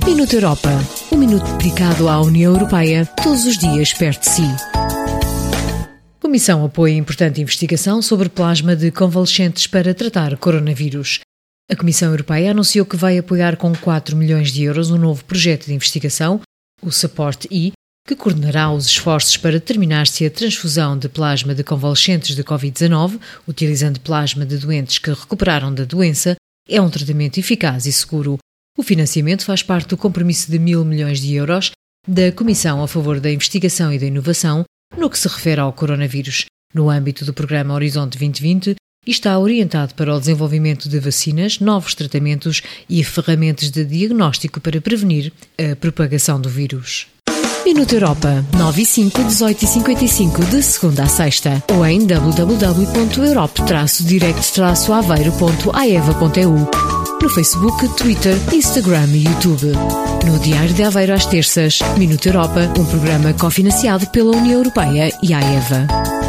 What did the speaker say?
Minuto Europa. Um minuto dedicado à União Europeia, todos os dias perto de si. A Comissão apoia importante investigação sobre plasma de convalescentes para tratar coronavírus. A Comissão Europeia anunciou que vai apoiar com 4 milhões de euros um novo projeto de investigação, o Support-E, que coordenará os esforços para determinar se a transfusão de plasma de convalescentes de Covid-19, utilizando plasma de doentes que recuperaram da doença, é um tratamento eficaz e seguro. O financiamento faz parte do compromisso de 1.000 milhões de euros da Comissão a favor da investigação e da inovação no que se refere ao coronavírus, no âmbito do programa Horizonte 2020, e está orientado para o desenvolvimento de vacinas, novos tratamentos e ferramentas de diagnóstico para prevenir a propagação do vírus. Minuto Europa, 9 e 5, 18 e 55, de segunda a sexta, ou em www.europe-direct-aveiro.aeva.eu, no Facebook, Twitter, Instagram e YouTube. No Diário de Aveiro às terças, Minuto Europa, um programa cofinanciado pela União Europeia e a AEVA.